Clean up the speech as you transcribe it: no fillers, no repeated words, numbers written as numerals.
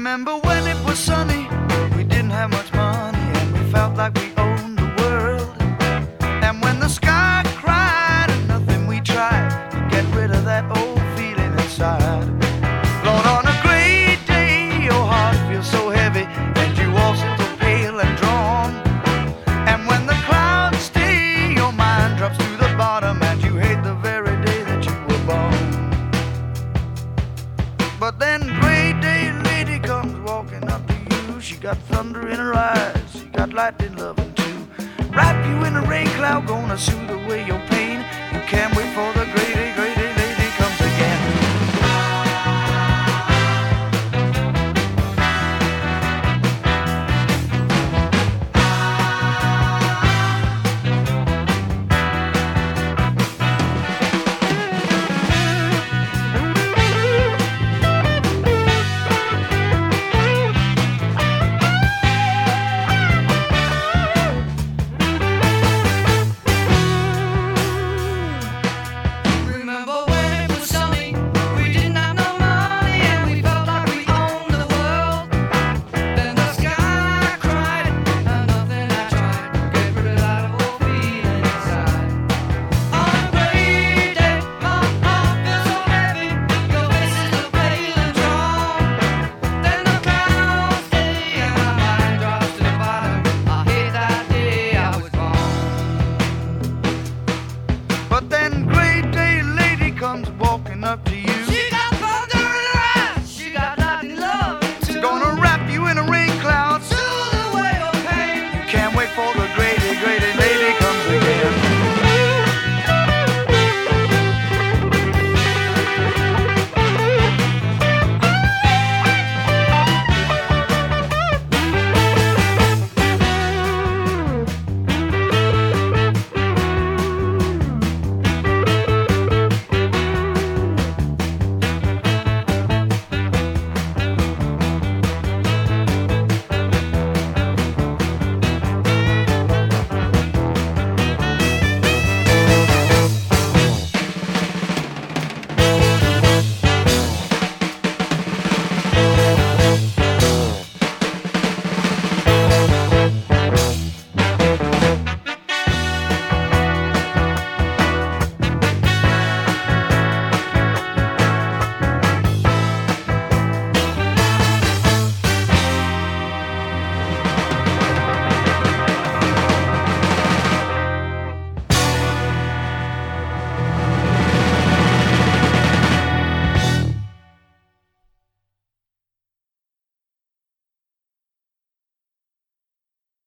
Remember when it was sunny, we didn't have much money, and we felt like we owned the world. And when the sky cried and nothing we tried to get rid of that old feeling inside. Lord, on a great day, your heart feels so heavy, and you all seem so pale and drawn. And when the clouds stay, your mind drops to the bottom, and you hate the very day that you were born. But then great day lady comes walking up to you. She got thunder in her eyes, she got lightning loving too. Wrap you in a rain cloud, gonna soothe away your pain. You can't wait for the great day lady comes again. But then great day lady comes walking up to you.